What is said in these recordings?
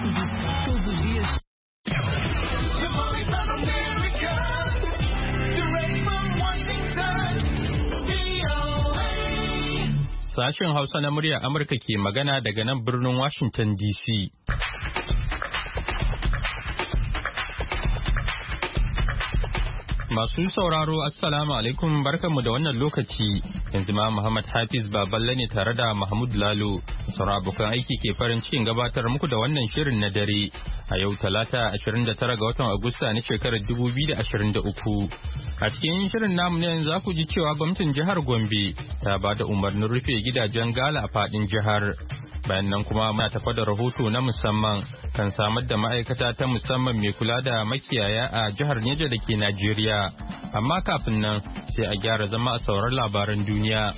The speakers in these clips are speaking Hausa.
todos os dias. Sashen Hausa na muryar Amurka ke magana daga nan birnin Washington DC. Masu sauraro Assalamu alaikum barkanmu da wannan lokaci. Yanzu ma Muhammad Hafiz Baballe ne tare da Mahmud Lalo. Sauran abokan aiki ke farin cikin gabatar muku da wannan shirin na dare. A yau Talata 29 ga watan Agusta na shekarar 2023. A cikin shirin namu ne yanzu za ku ji cewa gwamnatin jihar Gombe ta ba da umarnin rufe gidajen gala a fadin jihar. Bayan nan kuma muna tafa da rahoto na musamman kan samar da ma'aikata ta musamman mai kula da makiyaya a jihar Neja da ke Najeriya. Amma kafin nan sai a gyara zama a sauran labaran duniya.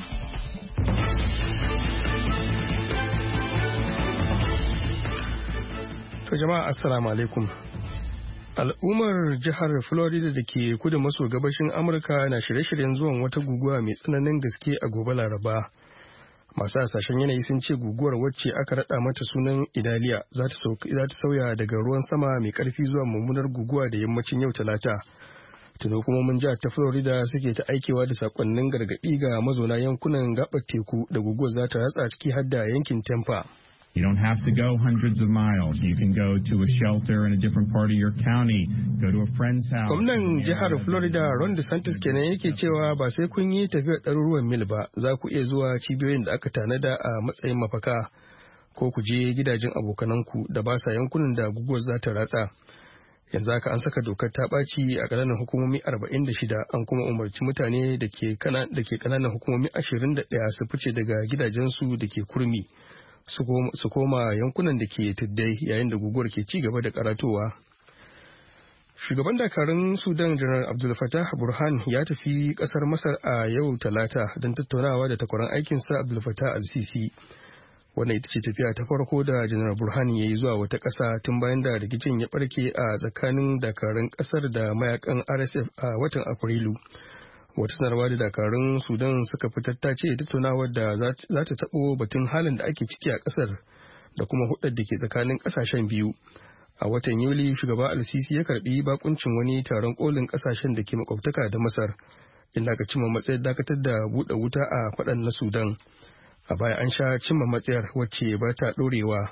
To jama'a assalamu alaikum. Al'ummar jihar Florida da ke kudu maso gabashin Amurka na shirye-shiryen zuwan wata guguwa mai tsananin gaske a gobe Laraba. Masu hasashen yanayi sun ce guguwar wacce aka rada mata sunan Idaliya za ta sauya daga ruwan sama mai karfi zuwa mummunar guguwa da yammacin yau Talata. Tuni hukumomin jihar ta Florida suke ta aikewa da sakonnin gargaɗi ga mazauna yankunan gabar teku da guguwar za ta ratsa ciki har da yankin Tampa. You don't have to go hundreds of miles. You can go to a shelter in a different part of your county, go to a friend's house. Gwamnan jihar Florida Ron DeSantis kenan yake cewa ba sai kun yi tafiyar ɗaruruwan mil ba, za ku iya zuwa cibiyoyin da aka tanada a matsayin mafaka ko ku je gidajen abokananku da ba sa yankunan da guguwar za ta ratsa. Yanzu haka an saka dokar ta ɓaci a ƙananan hukumomi 46 an kuma umarci mutane da ke ƙananan hukumomi 21 su fice daga gidajensu da ke kurmi. Su koma yankunan da ke tuddai yayin da guguwar ke ci gaba da karatowa. Shugaban dakarun Sudan Janar Abdul Fattah Burhan ya tafi kasar Masar a yau Talata don tattaunawa da takwaran aikinsa Abdul Fattah al-Sisi. Wannan ita ce tafiya ta farko da Janar Burhan ya yi zuwa wata ƙasa tun bayan da rikicin ya barke a tsakanin dakarun ƙasar da mayakan RSF a watan Afrilu. Wata sanarwa da dakarun Sudan suka fitar ta ce tattaunawar da za ta taɓo batun halin da ake ciki a ƙasar da kuma hudar da ke tsakanin ƙasashen biyu. A watan Yuli shugaba al-Sisi ya karɓi bakuncin wani taron kolin ƙasashen da ke makwabtaka da Masar inda aka cimma matsayar dakatar da buɗe wuta a faɗan na Sudan. A baya an sha cimma matsayar wacce ba ta ɗorewa.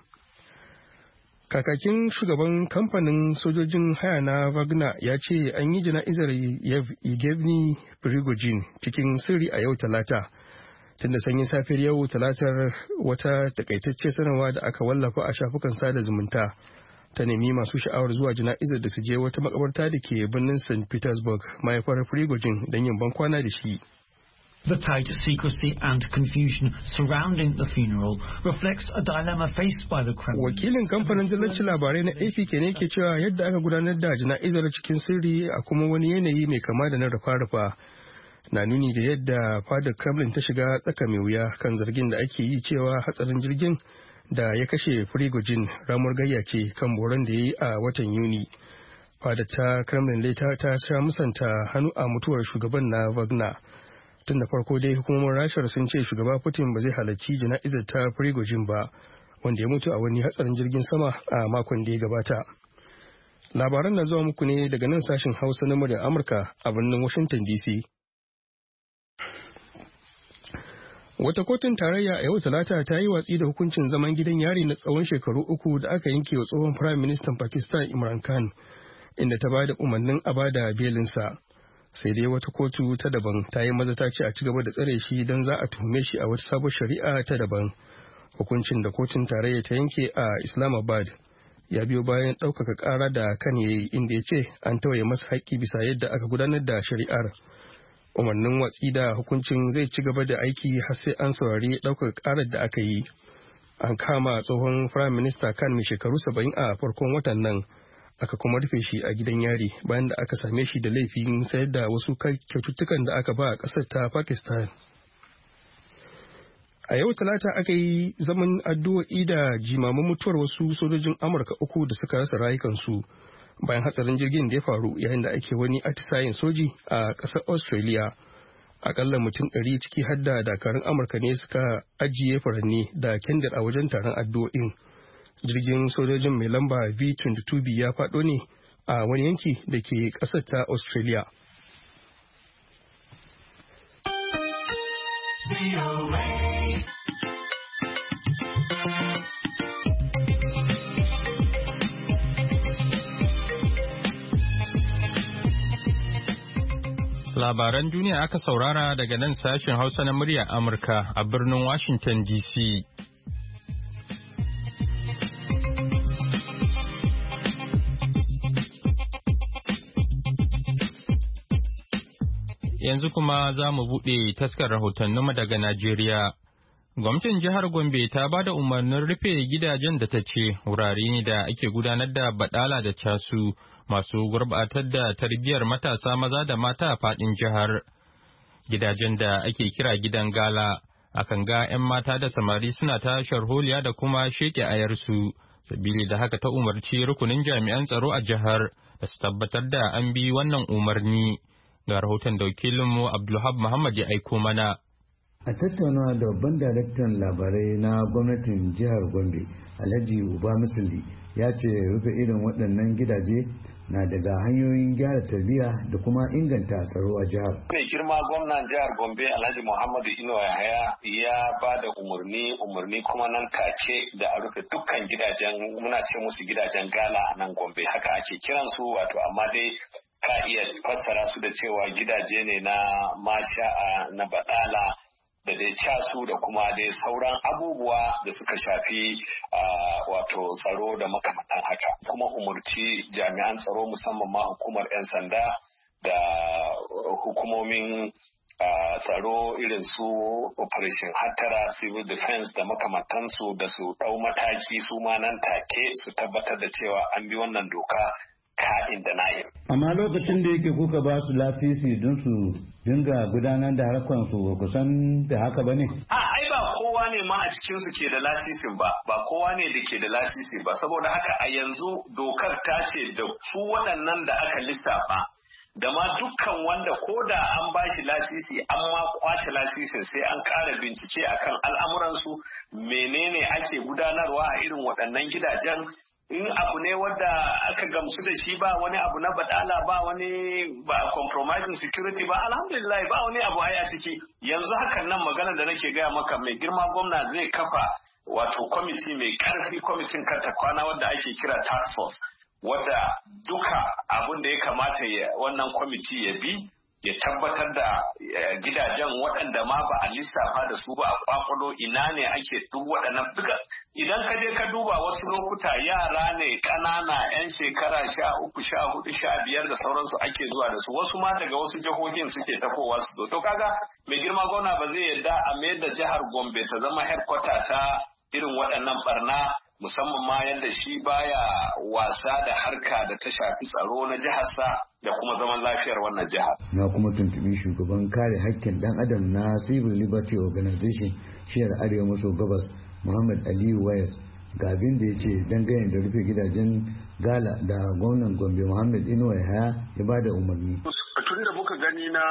Kakakin shugaban kamfanin sojojin haya na Wagner ya ce an yi jana'izar Yevgeny Prigozhin cikin sirri a yau Talata. Tunda sanyin safiyar yau Talatar wata takaitacce sanarwa da aka wallafa a shafukan sada zumunta ta nemi masu sha'awar zuwa jana'izar da su je wata makabarta da ke birnin St. Petersburg mahaifar Prigozhin don yin bankwana da shi. The tight secrecy and confusion surrounding the funeral reflects a dilemma faced by the Kremlin. Wakilin kamfanin dillancin labarai na AP ne ke cewa yadda aka gudanar da jana'izar cikin sirri a kuma wani yanayi mai kama da na rufa-rufa na nuni da yadda fadar Kremlin ta shiga tsaka mai wuya kan zargin da ake yi cewa hatsarin jirgin da ya kashe Prigozhin ramuwar gayya ce kan boron da ya yi a watan Yuni. Fadar ta Kremlin dai ta sha musanta hannu a mutuwar shugaban na Wagner. Tun da farko dai hukumomin Rashar sun ce shugaba Putin ba zai halarci jana'izar ta Prigozhin ba, wanda ya mutu a wani hatsarin jirgin sama a makon da ya gabata. Labaran na zuwa muku ne daga nan sashen Hausa na muryar Amurka a birnin Washington DC. Wata kotun tarayya a yau Talata ta yi watsi da hukuncin zaman gidan yari na tsawon shekaru 3 da aka yanke wa tsohon Firayim Ministan Pakistan Imran Khan, inda ta ba da umarnin a bada belinsa. Sai dai wata kotu ta daban ta yi maza ta ce a ci gaba da tsare shi don za a tuhume shi a wata sabon shari'a ta daban. Hukuncin da kotun tarayya ta yanke a Islamabad ya biyo bayan ɗaukaka ƙara da kan yayi inda ya ce an tawaye masa haƙƙi bisa yadda aka gudanar da shari'ar. Umarnin watsi da hukuncin zai ci gaba da aiki har sai an saurari ɗaukaka ƙarar da aka yi. An kama tsohon Firayim Minista Khan mai shekaru 70 a farkon watan nan. Aka kuma rufe shi a gidan yari bayan da aka same shi da laifin sayar da wasu kyaututtukan da aka ba a ƙasar ta Pakistan. A yau Talata aka yi zaman addu'o'i da jimamin mutuwar wasu sojojin Amurka 3 da suka rasa rayukansu bayan hatsarin jirgin da ya faru yayin da ake wani atisayen soji a ƙasar Australia. Akalla mutum 100 ciki har da dakarun Amurka ne suka ajiye furanni da kendir a wajen taron addu'o'in. jirgin sojojin mai lamba V-22B ya faɗo ne a wani yanki da ke ƙasar ta Australia. Labaran duniya aka saurara daga nan sashen Hausa na muryar Amurka a birnin Washington DC. Yanzu kuma za mu buɗe taskar rahotanninmu daga Najeriya. Gwamnatin jihar Gombe ta ba da umarnin rufe gidajen da ta ce wurare ne da ake gudanar da baɗala da casu masu gurbatar da tarbiyyar matasa maza da mata a faɗin jihar. Gidajen da ake kira gidan gala, akan ga 'yan mata da samari suna ta sharholiya da kuma sheke ayarsu, sabili da haka ta umarci rukunin jami'an tsaro a jihar da su tabbatar da an bi wannan umarni. Ga rahoton da wakilinmu Abdulhab Muhammad ya aiko mana. A tattaunawa da babban daraktan labarai na gwamnatin jihar Gombe, Alhaji Uba Musuli, ya ce rufe irin waɗannan gidaje na daga hanyoyin gyara tarbiyya da kuma inganta tsaro a jihar. Mai girma gwamnan jihar Gombe Alhaji Muhammadu Inuwa Yahaya ya ba da umarni kuma nan take da a rufe dukkan gidajen, muna ce musu gidajen gala a nan Gombe, haka ake kiransu, wato amma dai ka iya fassara su da cewa gidaje ne na masha'a na baɗala da dai casu da kuma dai sauran abubuwa da suka shafi wato tsaro da makamantan haka. Kuma umurci jami'an tsaro musamman ma hukumar 'yan sanda da hukumomin tsaro irin su operation hattara, civil defense da makamantansu da su ɗau mataki su ma nan take su tabbatar da cewa an bi wannan doka ka'in da na'in. Amma lokacin da yake kuka ba su lasisi don su dinga gudanar da harkar su kusan da haka bane? Ai ba kowa ne ma a cikin su ke da lasisin ba kowa ne da ke da lasisi ba, saboda haka a yanzu dokar ta ce da su waɗannan da aka lissafa da ma dukkan wanda ko da an ba shi lasisi an ma kwace lasisin sai an ƙara bincike akan al'amuransu, menene ake gudanarwa a irin waɗannan gidajen. In abu ne wadda aka gamsu da shi ba wani abu na badala ba wani ba compromising security ba, alhamdulillah ba wani abu a ciki. Yanzu hakan nan magana da nake gaya maka, mai girma gwamna zai kafa wato kwamiti mai karfi, kwamitin karta kwana wadda ake kira task force, wadda duka abun da ya kamata wannan kwamiti ya bi ya tabbatar da gidajen waɗanda ma ba a lissafa da su ba a kwakwalo ina ne ake duk waɗannan duka. Idan ka je ka duba wasu lokuta yara ne ƙanana 'yan shekara 13, 14, 15 da sauransu ake zuwa da su, wasu ma daga wasu jihohin suke tafowa su zo. To kaga mai girma gwamna ba zai yarda a mayar da jihar Gombe ta zama headquarter ta irin waɗannan barna, musamman ma yadda shi baya wasa da harka da ta shafi tsaro na jiharsa da kuma zaman lafiyar wannan jihar. Na kuma tuntubi shugaban kare haƙƙin ɗan adam na Civil Liberty Organization shiyar Arewa maso gabas Muhammad Aliyu Wayas ga abin da ya ce dangane da rufe gidajen gala da gwamnan Gombe Muhammad Inuwa Yahaya ya ba da umarni. Tun da muka gani na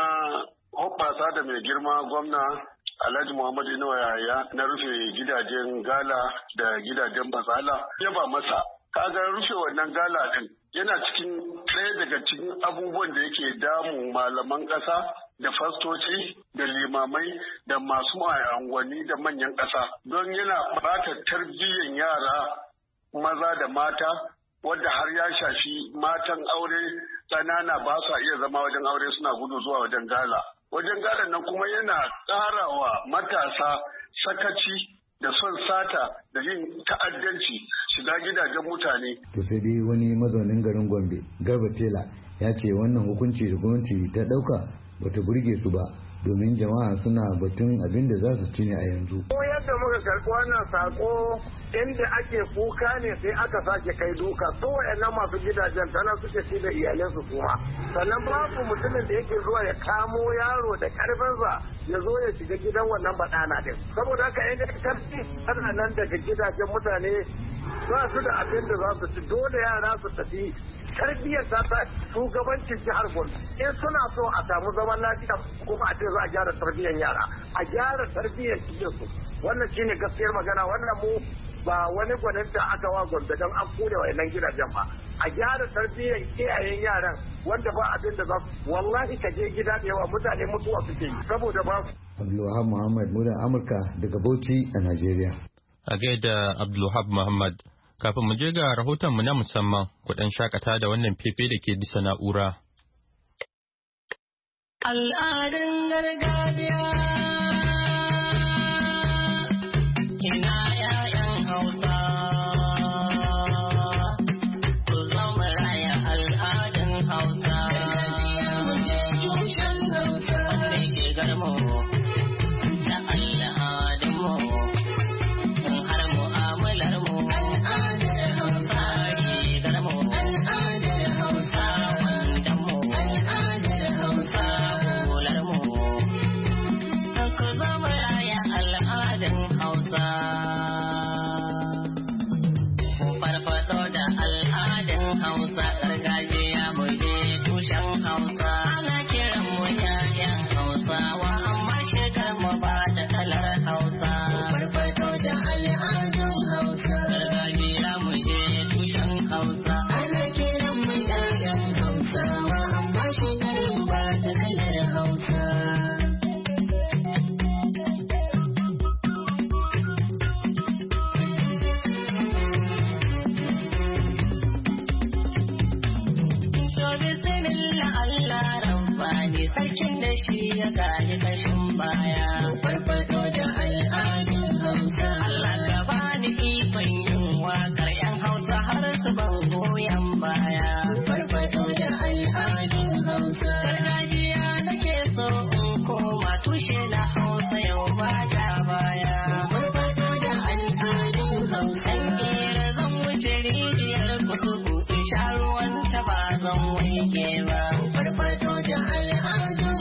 hoɓɓasa da mai girma gwamna Alhaji Muhammad Inuwa Yahaya na rufe gidajen gala da gidajen bazala ya ba masa. Kaga rufe wannan gala din yana cikin ɗaya daga cikin abubuwan da yake damu malaman ƙasa da fastoci da limamai da masu unguwanni da manyan ƙasa, don yana bata tarbiyyar yara maza da mata, wadda har ya shafi matan aure ƙanana ba sa iya zama wajen aure, suna gudu zuwa wajen gala. Wajen galan nan kuma yana ƙarawa matasa sakaci da son sata da yin ta'addanci shiga gidajen mutane. To sai dai wani mazaunin garin Gombe, Garba Tela, ya ce wannan hukunci da gwamnati ta ɗauka bata burge su ba, domin jama'a suna batun abin da za su ci ne a yanzu. Ko yadda muka karɓi wannan sako inda ake kuka ne sai aka sake kai duka, so wayannan masu gidajen tana suke ci da iyalansu kuma. Sannan babu mutumin da yake zuwa ya kamo yaro da karfinsa ya zo ya shiga gidan wannan baɗana din. Saboda haka yadda karfi ana nan daga gidajen mutane ba su da abin da za su ci, dole yara su tafi tarbiyyar ta shugabancin jihar Gombe. In suna so a samu zaman lafiya kuma a ce za a gyara tarbiyyar yara, a gyara tarbiyyar cikin su. Wannan shine gaskiyar magana, wannan mu ba wani gwaninta aka wa Gombe don an kone wayannan gidajen ba. A gyara tarbiyyar iyayen yaran wanda ba abin da za su wallahi ka je gida da yawa mutane mutuwa suke yi saboda ba su. Abdulwahab Muhammad mudan Amurka daga Bauchi a Najeriya. A gaida Abdulwahab Muhammad. Kafin mu je ga rahoton mu na musamman, ku dan shakata da wannan fefe da ke bisa na'ura. Al'adun gargajiya ina ‘ya'yan Hausa, ku zama raya al'adun Hausa. Gargajiya mu je tushen Hausa, wanda shigar mu da al'adunmu, har mu'amalar mu. Al'adar Hausa, shigar mu, al'adar Hausa, wandan mu, al'adar Hausa. Hausa. Ku farfado da al'adun Hausa, gargajiya mu je tushen Hausa. Ana kiran mu ƴaƴan Hausawa, amma shigar mu ba da kalar Hausa. Ku farfado da al'adun Hausa, gargajiya mu je tushen Hausa. Ana kiran mu ƴaƴan Hausawa, amma shigar mu ba da kalar Hausa. Sarkin da shi ya gaji kashin baya. Farfado da al'adun Hausa. Allah ka bani ikon yin waƙar 'yan Hausa har su ban goyon baya. Farfado da al'adun Hausa. Gargajiya nake so in koma tushe na Hausa yau ba ja baya. Farfado da al'adun Hausa. An kera zan wuce rijiyar kusugu in sha ruwan ta ba zan wanke ba. Farfado da al'adun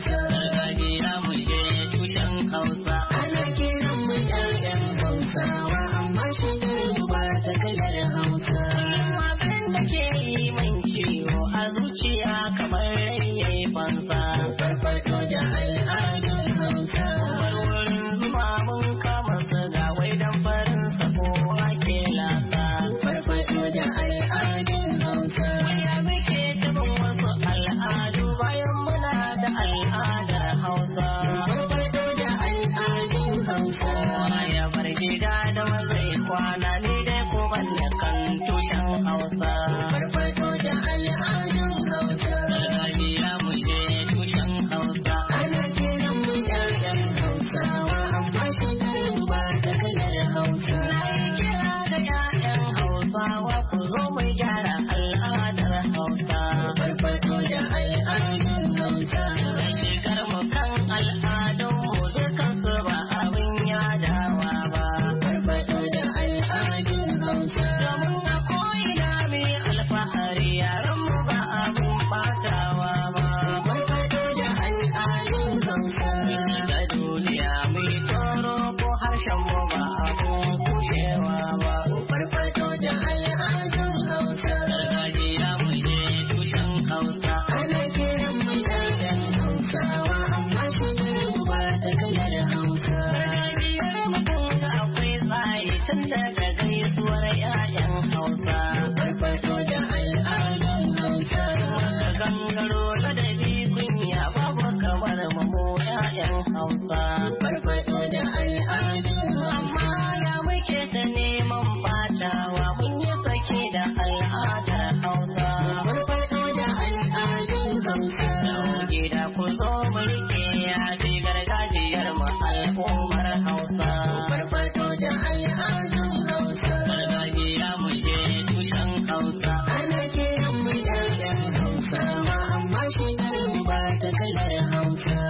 gargajiya mu je tushen Hausa. Ana kiran mu ƴaƴan Hausawa, amma shigar ba ta kalar Hausa. Abin da ke yi min ciwo a zuciya kamar yayi fansa. Farfado da al'adun Hausa. Wurin zuba mun kama suga wai dan farin sako ake lasa. Farfado da al'adun Hausa. Waya muke tabin wasu al'adu bayan muna da al'adar Hausa. Farfado da al'adun Hausa. Ya bar gida da mazai kwana ne dai ko banne kan tushen Hausa. Farfado da al'adun Hausa. Gargajiya mu je tushen Hausa. Ana kiran mu ƴaƴan Hausawa, amma shigar ba ta kalar Hausa. Na yi kira da ƴaƴan Hausawa, ku zo mu gyara al'adar Hausa. Farfado da al'adun Hausa. Shigar mu kan al'adunmu dukan su ba abin yadawa ba. Farfado da al'adun Hausa. Domin a ko'ina mai alfahari yaran mu ba abin batawa ba. Farfado da al'adun Hausa. Ga duniya mai toro ko harshen mu ba abin kushewa ba. Farfado da al'adun Hausa. Gargajiya mu je tushen Hausa. Ana kiran mu ƴaƴan Hausawa, amma shigar ba ta kalar Hausa. Gargajiyar mutum ga akwai tsaye tun daga gaisuwar ƴaƴan Hausa. Farfado da al'adun Hausa. Wanda gangaro ladabi kunya babu kamar mu ƴaƴan Hausa. Farfado da al'adun Hausa. Amma ya muke ta neman batawa mun yi sake da al'adar Hausa. Farfado da al'adun Hausa. Gida ku zo mu rike yaji gargajiyar mu al'ummar Hausa. Farfado da al'adun Hausa. Gargajiya mu je tushen Hausa. Ana kiran mu ƴaƴan Hausawa, amma shigar ba ta kalar Hausa.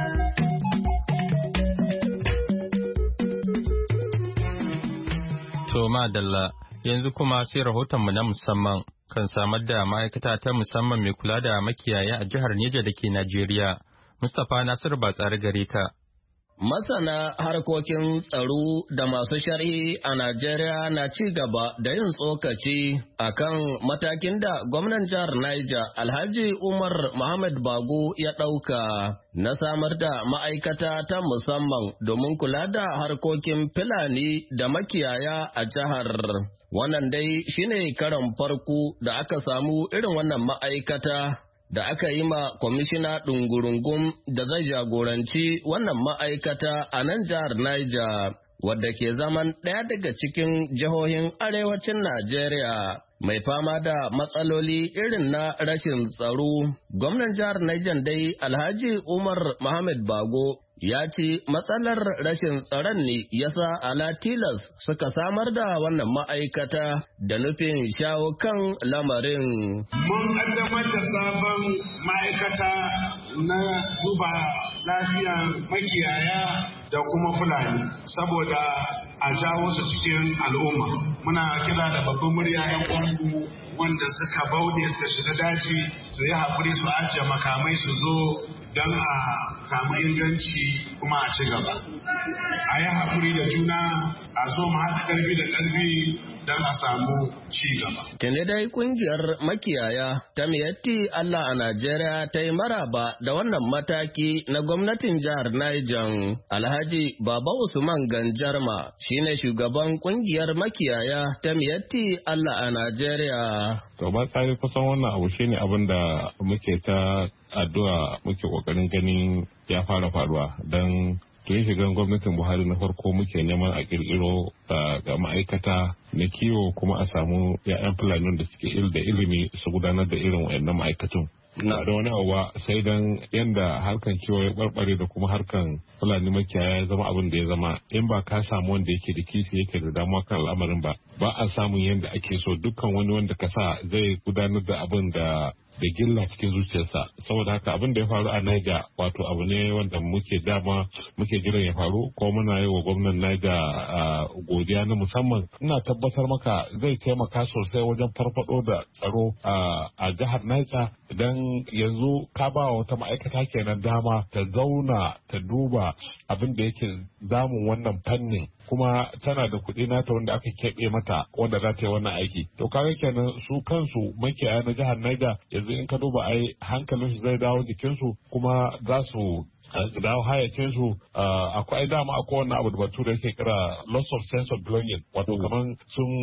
To madalla, yanzu kuma sai rahotonmu na musamman kan samar da ma'aikata ta musamman mai kula da makiyaya a jihar Neja da ke Najeriya. Mustapha Nasir ba tsare gare ka. Masana harkokin tsaro da masu sharhi a Najeriya na ci gaba da yin tsokaci akan matakin da gwamnan jihar Niger Alhaji Umar Muhammad Bago ya ɗauka na samar da ma'aikata ta musamman domin kula da harkokin Fulani da makiyaya a jihar. Wannan dai shine karon farko da aka samu irin wannan ma'aikata da aka yi ma kwamishina ɗungurungum da zai jagoranci wannan ma'aikata a nan jihar Niger, wadda ke zaman ɗaya daga cikin jihohin arewacin Najeriya mai fama da matsaloli irin na rashin tsaro. Gwamnan jihar Niger dai Alhaji Umar Muhammad Bago ya ce matsalar rashin tsaron ne yasa ala tilas suka samar da wannan ma'aikata da nufin shawo kan lamarin. Mun kaddamar da sabon ma'aikata na duba lafiyar makiyaya da kuma Fulani saboda a jawo su cikin al'umma. Muna kira da babban murya 'yan kwangu wanda suka bauɗe suka shiga daji su yi haƙuri su ajiye makamai su zo don a samu inganci kuma a ci gaba. A yi haƙuri da juna, a zo mu haɗa ƙarfi da ƙarfi don a samu ci gaba. Tuni dai kungiyar makiyaya ta Miyatti Allah a Najeriya ta yi maraba da wannan mataki na gwamnatin jihar Niger. Alhaji Baba Usman Ganjarma shine shugaban kungiyar makiyaya ta Miyatti Allah a Najeriya. To ba tsari kusan wannan abu shine abin da muke ta addu'a muke kokarin ganin ya fara faruwa don tun shigan gwamnatin Buhari na farko muke neman a kirkiro ga ma'aikata na kiwo kuma a samu 'ya'yan Fulani da suke da ilimi su gudanar da irin wayannan ma'aikatun. Na da wani abuwa sai dan yanda harkan kiwo ya barbare da kuma harkan Fulani makiyaya ya zama abin da ya zama in ba ka samu wanda yake da kishi yake da damuwa kan al'amarin ba a samun yanda ake so dukkan wani wanda ka sa zai gudanar da abin da gilla cikin zuciyarsa saboda haka abin da ya faru a Niger wato abu ne wanda muke jiran ya faru ko muna yi wa gwamnan Niger godiya na musamman. Ina tabbatar maka zai taimaka sosai wajen farfado da tsaro a jihar Niger idan yanzu ka ba wata ma'aikata kenan dama ta zauna ta duba abin da yake zamun wannan fannin kuma tana da kuɗi nata wanda aka keɓe mata wanda za ta yi wannan aiki. To kaga kenan su kansu makiyaya na jihar Niger yanzu in ka duba ai hankalinsu zai dawo jikinsu kuma za su dawo hayacinsu. Akwai dama akwai wannan abu da bature yake kira loss of sense of belonging wato kaman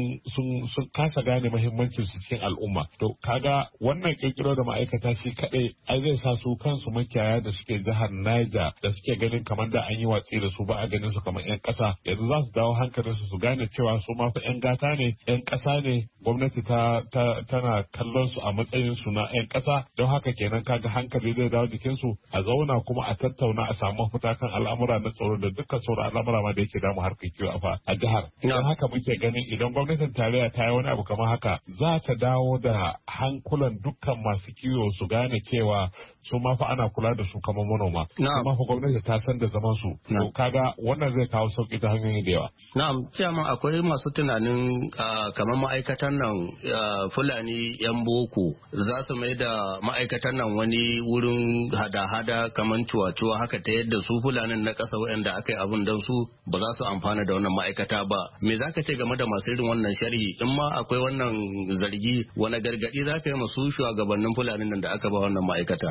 sun kasa gane muhimmancin su cikin al'umma. To kaga wannan kirkiro da ma'aikata shi kadai ai zai sa su kansu makiyaya da suke jihar Niger da suke ganin kamar da an yi watsi da su ba a ganin su kamar 'yan ƙasa yanzu za su dawo hankalinsu su gane cewa su ma fa 'yan gata ne 'yan ƙasa ne gwamnati tana kallon su a matsayin su na 'yan ƙasa don haka kenan kaga hankali zai dawo jikinsu a zauna kuma a tattauna a samu mafita kan al'amura na tsaro da dukkan sauran al'amura ma da yake damu harkar kiwo a jihar. Don haka muke ganin idan gwamnatin tarayya ta yi wani abu kamar haka za ta dawo da hankulan dukkan masu kiwo su gane cewa su ma fa ana kula da su kamar manoma. Su ma fa gwamnati ta san da zaman su. To kaga wannan zai kawo sauki ta hanyoyi da yawa. Na'am, cewa akwai masu tunanin kamar ma'aikatan nan Fulani 'yan boko za su mai da ma'aikatan nan wani wurin hada-hada kamar cuwa-cuwa haka ta yadda su Fulanin na ƙasa waɗanda aka yi abin don su ba za su amfana da wannan ma'aikata ba. Me za ka ce game da masu irin wannan sharhi in ma akwai wannan zargi wani gargaɗi za ka yi masu shugabannin Fulanin nan da aka ba wannan ma'aikata?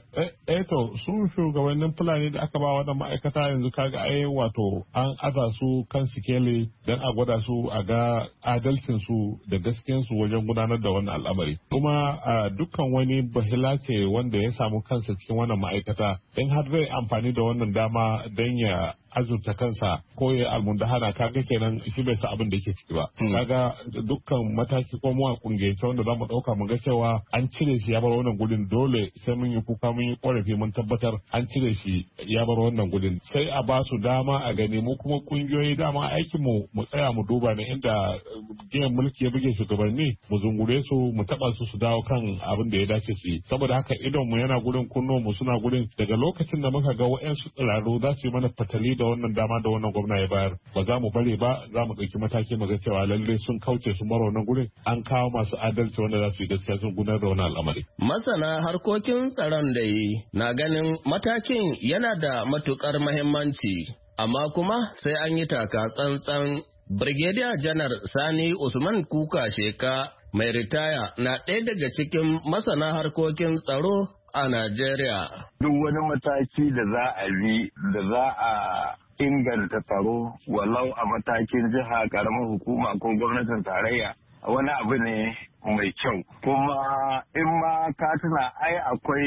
To su shugabannin Fulani da aka ba wannan ma'aikata yanzu kaga ai wato an aza su kan sikeli don a gwada su a ga adalcin su da gaskiyan su wajen gudanar da wannan al'amari kuma dukkan wani bahila ce wanda ya samu kansa cikin wannan ma'aikata in har zai amfani da wannan dama don ya azurta kansa ko ya almundahana kaga kenan shi bai sa abin da yake ciki ba kaga dukkan mataki ko mu a kungiyance wanda zamu dauka mu ga cewa an cire shi ya bar wannan gudun dole sai mun yi kuka mun yi korafi mun tabbatar an cire shi ya bar wannan gudun sai a ba su dama a gani mu kuma kungiyoyi dama aikin mu tsaya mu duba ne inda giyan mulki ya buge shugabanni mu zungure su mu taba su dawo kan abin da ya dace su yi saboda haka idon mu yana gudun kunno mu suna gudun daga lokacin da muka ga wa'ansu tsiraru za su yi mana fatali da wannan dama da wannan gwamna ya bayar ba za mu bare ba, za mu ɗauki mataki mu ga cewa lalle sun kauce su mara wannan gurin an kawo masu adalci wanda za su yi gaskiya sun gudanar da wannan al'amari. Masana harkokin tsaron da yi na ganin matakin yana da matukar muhimmanci, amma kuma sai an yi taka tsantsan. Brigadier Janar Sani Usman Kuka Sheka mai ritaya na ɗaya daga cikin masana harkokin tsaro a Najeriya. Duk wani mataki da za a bi da za a inganta tsaro walau a matakin jiha, karamar hukuma ko gwamnatin tarayya wani abu ne mai kyau. Kuma in ma ka tuna ai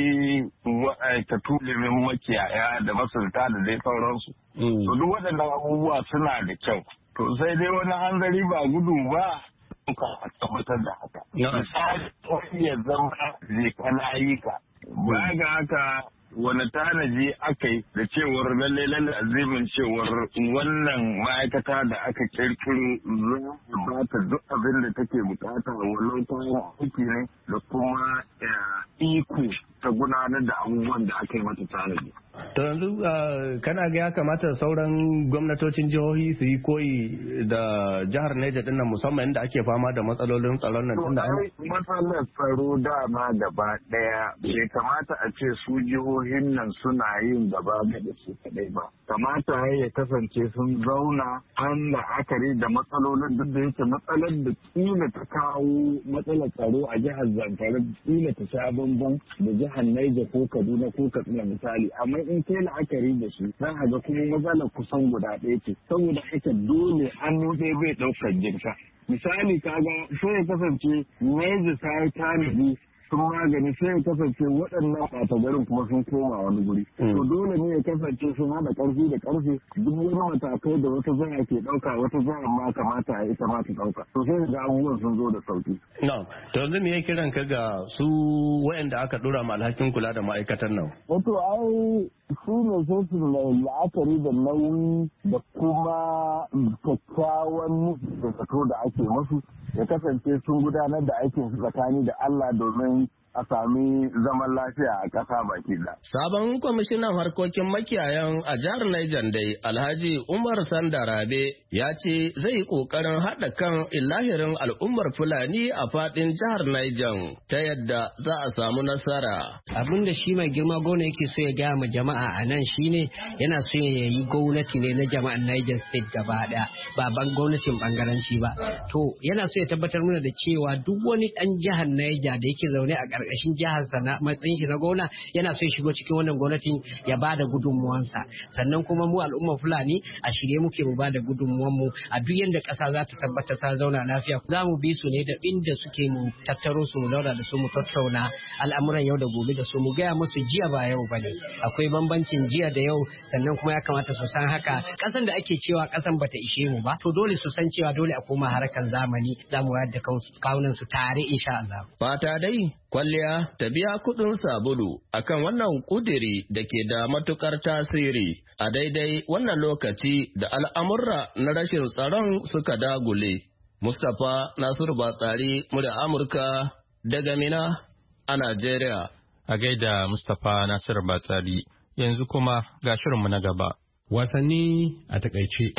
akwai tatulimin makiyaya da masulta da dai sauransu. To duk waɗannan abubuwa suna da kyau. To sai dai wani hanzari ba gudu ba ka tabbatar da haka. Misali wani ya zama zai kana yi ka. Ba ga haka wani tanaji aka yi da cewar lalle azimin cewar wannan ma'aikata da aka kirkiro za ba ta duk abin da take bukata walau kayan aiki ne da kuma iko ta gudanar da abubuwan da aka yi mata tanaji. To yanzu kana ga ya kamata sauran gwamnatocin jihohi su yi koyi da jihar Niger din nan musamman inda ake fama da matsalolin tsaron nan tunda matsalar tsaro dama gaba daya bai kamata a ce su jihohin nan suna yin gaba da su kadai ba. Kamata ya kasance sun zauna an la'akari da matsalolin duk da yake matsalar da kila ta kawo matsalar tsaro a jihar Zamfara kila ta sha bambam da jihar Niger ko Kaduna ko Katsina misali, amma in kai la'akari da shi za a ga kuma matsalar kusan guda ɗaya ce, saboda haka dole hannu ɗaya bai ɗaukar girka. Misali kaga sai ya kasance Niger ta yi tanadi sun magani sai ya kasance waɗannan ɓata garin kuma sun koma wani guri. To dole ne ya kasance sun haɗa ƙarfi da ƙarfi duk wani matakai da wata jiha ke ɗauka wata jiha ma kamata a ita ma ta ɗauka. To sai ga abubuwan sun zo da sauki. No, to yanzu me ya kiran ka ga su waɗanda aka ɗora ma alhakin kula da ma'aikatan nan? Wato ai su ne sai su la'akari da nauyi da kuma kyakkyawan da zato da ake masu ya kasance sun gudanar da aikin tsakani da Allah domin a sami zaman lafiya a ƙasa baki da. Sabon kwamishinan harkokin makiyayan a jihar Niger dai Alhaji Umar Sandarabe ya ce zai yi ƙoƙarin haɗa kan ilahirin al'ummar Fulani a faɗin jihar Niger ta yadda za a samu nasara. Abin da shi mai girma gona yake so ya gaya ma jama'a a nan shine yana so ya yi gwamnati ne na jama'an Niger State gaba ɗaya ba ban gwamnatin bangaranci ba. To yana so ya tabbatar mana da cewa duk wani ɗan jihar Niger da yake zaune a ƙarƙashin jiharsa na matsayin shi na gona yana so ya shigo cikin wannan gwamnatin ya ba da gudunmuwansa. Sannan kuma mu al'ummar Fulani a shirye muke mu ba da gudunmuwanmu a duk yadda ƙasa za ta tabbatar ta zauna lafiya. Za mu bi su ne da inda suke mu tattaro su mu zauna da su mu tattauna al'amuran yau da gobe da su mu gaya musu jiya ba yau ba ne. Akwai bambancin jiya da yau sannan kuma ya kamata su san haka. Ƙasan da ake cewa ƙasan bata ishe mu ba to dole su san cewa dole a koma harkar zamani za mu wayar da kawunan su tare insha Allah. Fata dai kwalliya ta biya kuɗin sabulu akan wannan kudiri da ke da matukar tasiri a daidai wannan lokaci da al'amurra na rashin tsaron suka dagule. Mustapha Nasiru Batsari murya Amurka daga Mina a Najeriya. A gaida Mustapha Nasiru Batsari yanzu kuma ga shirinmu na gaba. Wasanni a takaice.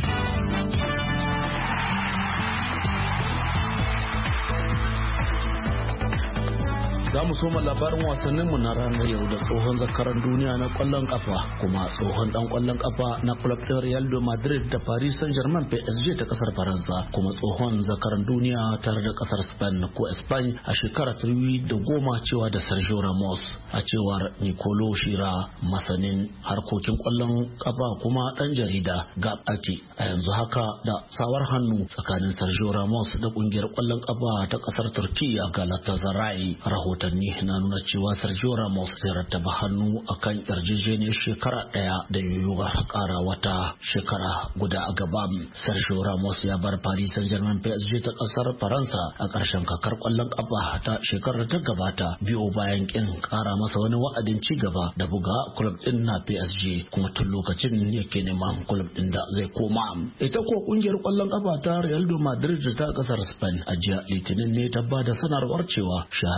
Za mu soma labarin wasanninmu na ranar yau da tsohon zakaran duniya na kwallon kafa kuma tsohon dan kwallon kafa na club ɗin Real de Madrid da Paris Saint-Germain PSG ta kasar Faransa kuma tsohon zakaran duniya tare da kasar Spain ko Spain a shekara 2010 cewa da Sergio Ramos a cewar Nicolo Shira masanin harkokin kwallon kafa kuma dan jarida ga ake a yanzu haka da sawar hannu tsakanin Sergio Ramos da kungiyar kwallon kafa ta kasar Turkiya Galatasaray. Rahotanni na nuna cewa Sergio Ramos zai rattaba hannu akan yarjejeniyar shekara ɗaya da yiwuwar ƙara wata shekara guda a gaba. Sergio Ramos ya bar Paris Saint-Germain PSG ta ƙasar Faransa a ƙarshen kakar ƙwallon ƙafa ta shekarar ta gabata biyo bayan ƙin ƙara masa wani wa'adin ci gaba da buga club ɗin na PSG kuma tun lokacin yake neman club ɗin da zai koma. Ita ko ƙungiyar ƙwallon ƙafa ta Real de Madrid ta ƙasar Spain a jiya Litinin ne ta ba da sanarwar cewa shahararren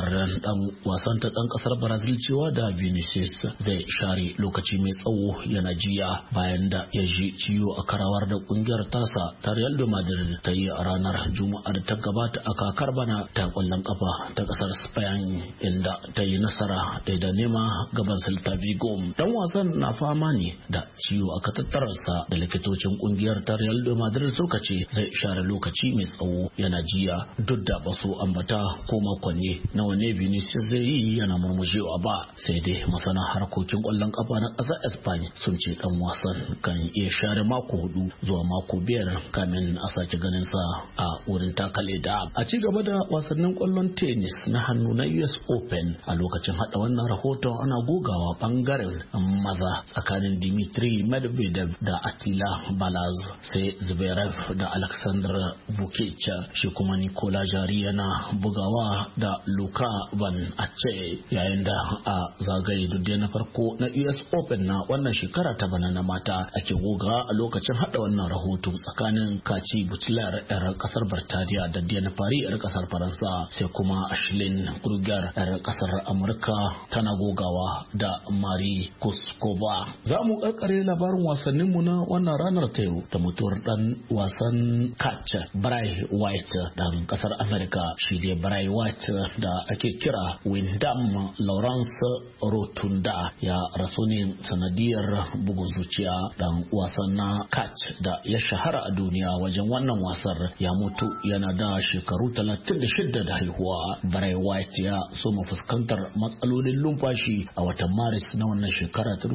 dan wasan ta dan kasar Brazil cewa da Vinicius zai share lokaci mai tsawo yana jiya bayan da ya ji ciwo a karawar da kungiyar tasa ta Real Madrid ta yi a ranar Juma'a da ta gabata a kakar bana ta kwallon kafa ta kasar Spain inda ta yi nasara da nema gaban Celta Vigo. Dan wasan na fama ne da ciwo a katattararsa da likitocin kungiyar ta Real Madrid suka ce zai share lokaci mai tsawo yana jiya duk da ba su ambata ko makonni nawa ne Vinicius zai yi yana murmushewa ba, sai dai masana harkokin kwallon kafa na ƙasar Spain sun ce dan wasan kan iya share mako 4 zuwa mako 5 kamin a sake ganin sa a wurin takale da. A ci gaba da wasannin kwallon tennis na hannu na US Open, a lokacin hada wannan rahoton ana gogawa bangaren maza tsakanin Dmitry Medvedev da Attila Balaz, sai Zverev da Alexander Vukic, shi kuma Nikola Jari yana bugawa da Luka Van Acce, yayin da a zagaye dudde na farko na US Open na wannan shekara ta bana na mata ake goga a lokacin hada wannan rahoto tsakanin Kaci Butler yar kasar Birtaniya da Diana Paris yar kasar Faransa, sai kuma Ashlyn Kruger yar kasar Amurka tana gogawa da Mari Kuskova. Za mu karkare labarin wasanninmu na wannan ranar ta yau da mutuwar dan wasan catch Bray White dan kasar Amerika. Shi dai Bray White da ake kira Wyndham Lawrence Rotunda ya rasu ne sanadiyar bugun zuciya. Dan wasan na catch da ya shahara a duniya wajen wannan wasar ya mutu yana da shekaru 36 da haihuwa. Bray White ya soma fuskantar matsalolin lumfashi a watan Maris na wannan shekara ta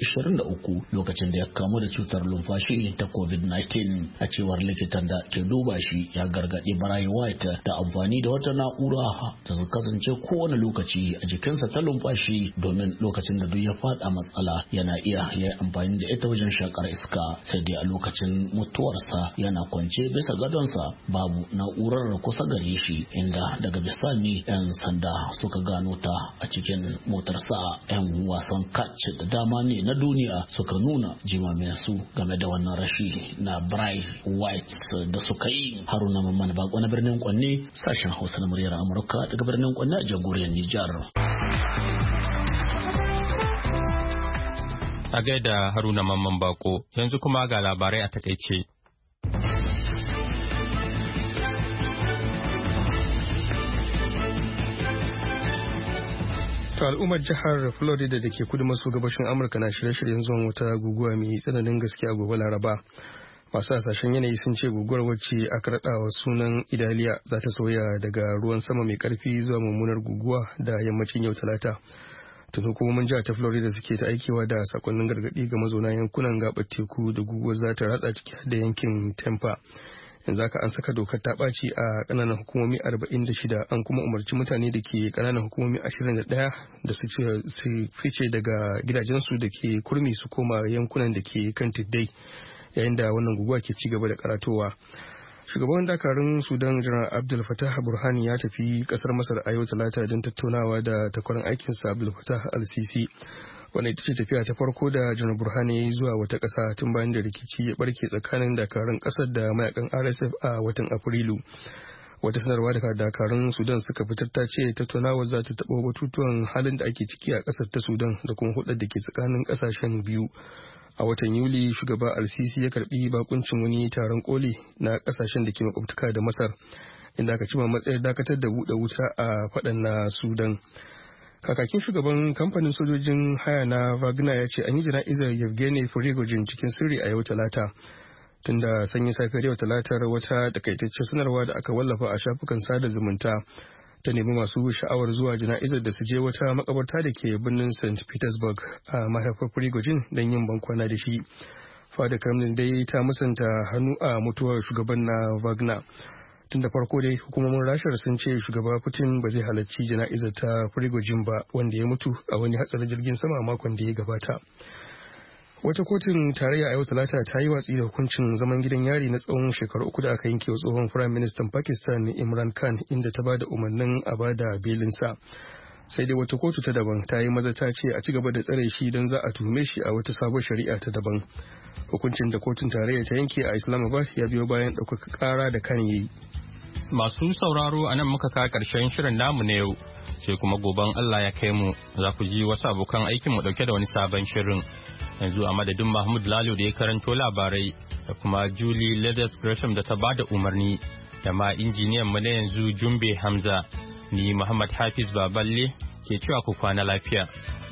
2023 lokacin da ya kamu da cutar lumfashi ta COVID-19. A cewar likitan da ke duba shi ya gargaɗi Bray White da amfani da wata na'ura ta kasance kowane lokaci a jikinsa ta lumfashi, domin lokacin da duk ya faɗa matsala yana iya yi amfani da ita wajen shakar iska. Sai dai a lokacin mutuwarsa yana kwance bisa gadonsa babu na'urar kusa gare shi, inda daga bisani 'yan sanda suka gano ta a cikin motarsa. 'Yan wasan catch da dama ne na duniya suka nuna jimamin su game da wannan rashi na Bray White da suka yi. Haruna Mamman Bako na birnin Kwanne, sashen Hausa na muryar Amurka daga birnin Kwanne a jamhuriyar Nijar. A gaida Haruna Mamman Bako, yanzu kuma ga labarai a takaice. To al'ummar jihar Florida da ke kudu maso gabashin Amurka na shirye-shiryen zuwan wata guguwa mai tsananin gaske a gobe Laraba. Masu hasashen yanayi sun ce guguwar wacce aka raɗawa sunan Idaliya za ta sauya daga ruwan sama mai ƙarfi zuwa mummunar guguwa da yammacin yau Talata. Tun hukumomin jihar ta Florida suke ta aikewa da sakonnin gargaɗi ga mazauna yankunan gaɓar teku da guguwar za ta ratsa ciki da yankin Tampa. Yanzu haka an saka dokar ta ɓaci a ƙananan hukumomi 46, an kuma umarci mutane da ke ƙananan hukumomi 21 da su fice daga gidajensu da ke kurmi su koma yankunan da ke kan tuddai, yayin da wannan guguwa ke ci gaba da karatowa. Shugaban dakarun Sudan Janar Abdul Fattah Burhani ya tafi kasar Masar a yau Talata don tattaunawa da takwaran aikinsa Abdul Fattah al-Sisi. Wannan ita ce tafiya ta farko da Janar Burhani ya yi zuwa wata ƙasa tun bayan da rikici ya barke tsakanin dakarun ƙasar da mayakan RSF a watan Afrilu. Wata sanarwa daga dakarun Sudan suka fitar ta ce tattaunawar za ta taɓa batutuwan halin da ake ciki a ƙasar ta Sudan da kuma hulɗar da ke tsakanin ƙasashen biyu. A watan Yuli, shugaba al-Sisi ya karbi bakuncin wani taron koli na kasashen da ke makwabtaka da Masar, inda aka cima matsayar dakatar da buɗe wuta a faɗan na Sudan. Kakakin shugaban kamfanin sojojin haya na Wagner ya ce an yi jana'izar Yevgeny Prigozhin cikin sirri a yau Talata. Tunda sanyin safiyar yau Talatar wata takaitaccen sanarwa da aka wallafa a shafukan sada zumunta ta nemi masu sha'awar zuwa jana'izar da su je wata makabarta da ke birnin St. Petersburg a mahaifar Prigozhin don yin bankwana da shi. Fada Kremlin dai ta musanta hannu a mutuwar shugaban na Wagner. Tun da farko dai hukumomin Rashar sun ce shugaba Putin ba zai halarci jana'izar ta Prigozhin ba, wanda ya mutu a wani hatsarin jirgin sama makon da ya gabata. Wata kotun tarayya a yau Talata ta yi watsi da hukuncin zaman gidan yari na tsawon shekaru 3 da aka yanke wa tsohon Firayim Ministan Pakistan Imran Khan, inda ta bada umarnin a bada belinsa. Sai dai wata kotu ta daban ta yi maza ta ce a ci gaba da tsare shi don za a tuhume shi a wata sabon shari'a ta daban. Hukuncin da kotun tarayya ta yanke a Islamabad ya biyo bayan ɗaukaka ƙara da Khan yi. Masu sauraro a nan muka kawo ƙarshen shirin namu na yau. sai kuma goben Allah ya kai mu za ku ji wasu abokan aikin mu dauke da wani sabon shirin. Yanzu a madadin Mahmud Lalo da ya karanto labarai da kuma Julie Leathers Gresham da ta bada umarni da ma injiniyan mu na yanzu Jumbe Hamza, ni Muhammad Hafiz Baballe ke cewa ku kwana lafiya.